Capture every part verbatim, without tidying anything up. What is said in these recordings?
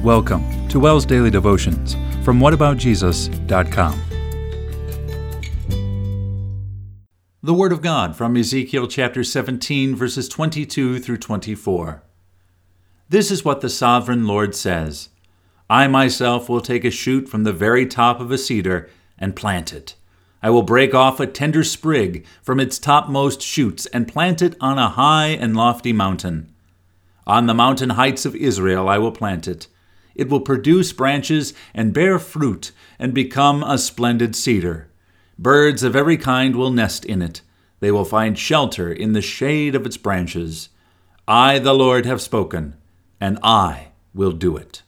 Welcome to WELS Daily Devotions from what about jesus dot com. The Word of God from Ezekiel chapter seventeen, verses twenty-two through twenty-four. This is what the sovereign Lord says: I myself will take a shoot from the very top of a cedar and plant it. I will break off a tender sprig from its topmost shoots and plant it on a high and lofty mountain. On the mountain heights of Israel I will plant it. It will produce branches and bear fruit and become a splendid cedar. Birds of every kind will nest in it. They will find shelter in the shade of its branches. I, the Lord, have spoken, and I will do it.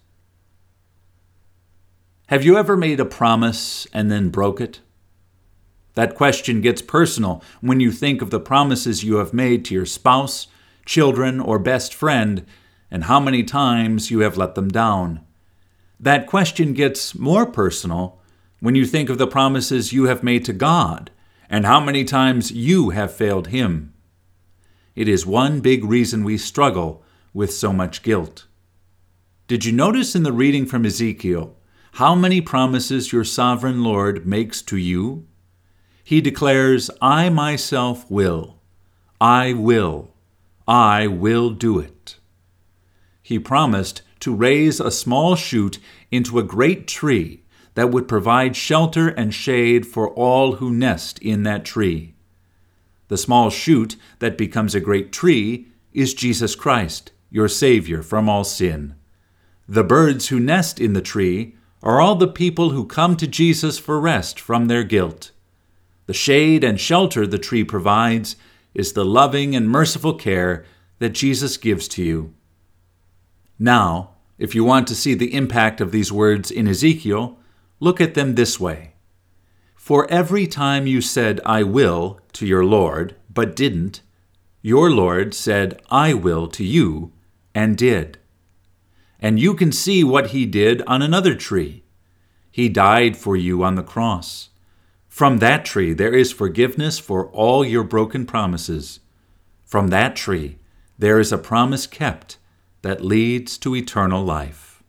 Have you ever made a promise and then broke it? That question gets personal when you think of the promises you have made to your spouse, children, or best friend, and how many times you have let them down. That question gets more personal when you think of the promises you have made to God, and how many times you have failed Him. It is one big reason we struggle with so much guilt. Did you notice in the reading from Ezekiel how many promises your sovereign Lord makes to you? He declares, I myself will, I will, I will do it. He promised to raise a small shoot into a great tree that would provide shelter and shade for all who nest in that tree. The small shoot that becomes a great tree is Jesus Christ, your Savior from all sin. The birds who nest in the tree are all the people who come to Jesus for rest from their guilt. The shade and shelter the tree provides is the loving and merciful care that Jesus gives to you. Now, if you want to see the impact of these words in Ezekiel, look at them this way. For every time you said, I will, to your Lord, but didn't, your Lord said, I will to you, and did. And you can see what He did on another tree. He died for you on the cross. From that tree there is forgiveness for all your broken promises. From that tree there is a promise kept that leads to eternal life.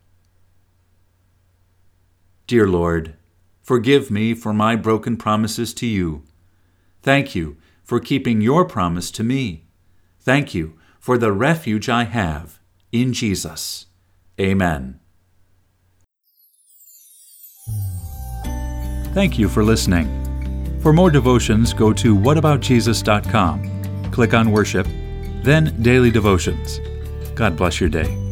Dear Lord, forgive me for my broken promises to you. Thank you for keeping your promise to me. Thank you for the refuge I have in Jesus. Amen. Thank you for listening. For more devotions, go to what about jesus dot com. Click on Worship, then Daily Devotions. God bless your day.